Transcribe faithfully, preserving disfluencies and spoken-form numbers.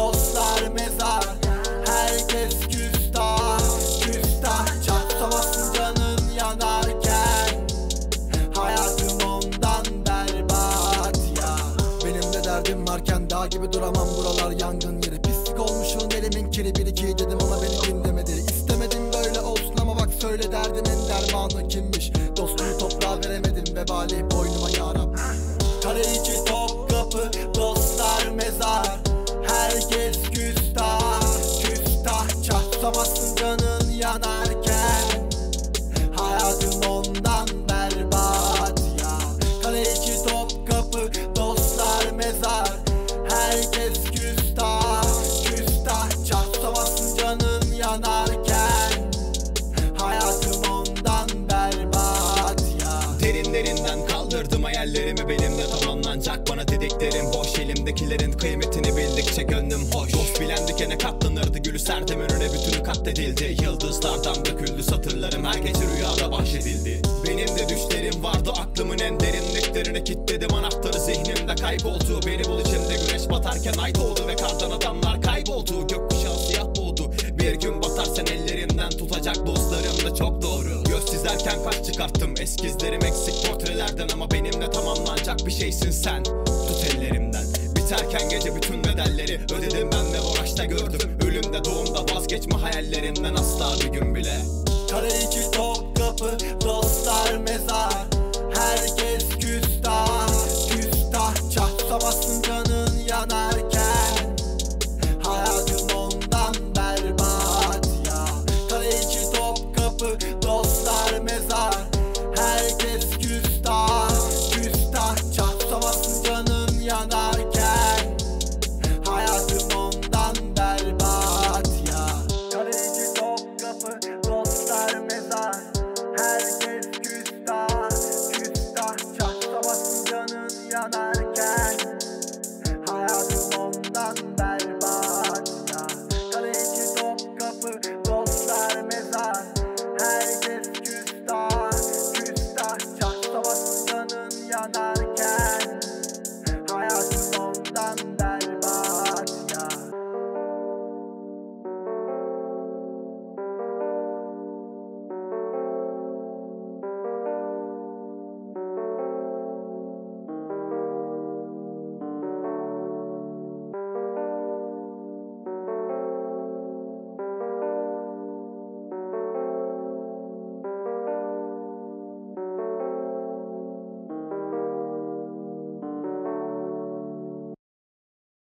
dostlar mezar. Herkes küstah, küstah. Çatlamasın canın yanarken, hayatım ondan berbat ya. Benim de derdim varken dağ gibi duramam, buralar yangın yeri. Pislik olmuşun elimin kiri, bir iki dedim ama beni dinlemedi. İstemedim böyle olsun ama bak söyle derdimin dermanı kimmiş. Dostluğu toprağa veremedim, vebali boynuma yarab. Kare içi Topkapı, dostlar mezar. Herkes küstah, küstah. Çatlamasın canın yanarken, hayatım ondan berbat ya. Kale içi Topkapı, dostlar mezar. Herkes küstah, küstah. Çatlamasın canın yanarken, hayatım ondan berbat ya. Derinlerinden kaldırdım hayallerimi, benimle tamamlanacak bana dediklerim boş. Elimdekilerin kıymetini bildikçe gönlüm hoş. Dost bilen dikene katlanırdı, gülü serdim önüne bütünü katledildi. Yıldızlardan döküldü satırlarım, her gece rüyada bahşedildi. Benim de düşlerim vardı, aklımın en derinliklerine kilitledim anahtarı, zihnimde kayboldu. Beni bul içimde güneş batarken ay doğdu ve kardan adamlar kayboldu. Gökkuşağı siyah doğdu, bir gün batarsan ellerimden tutacak dostlarım da çok doğru. Göz çizerken kaç çıkarttım eskizlerim eksik portrelerden, ama benimle tamamlanacak bir şeysin sen. Tut ellerimden, biterken gece bütün bedelleri ödedim ben ve uğraşta gördüm. Ölümde doğumda vazgeçme hayallerinden asla bir gün bile. Kare içi Topkapı, dostlar mezar.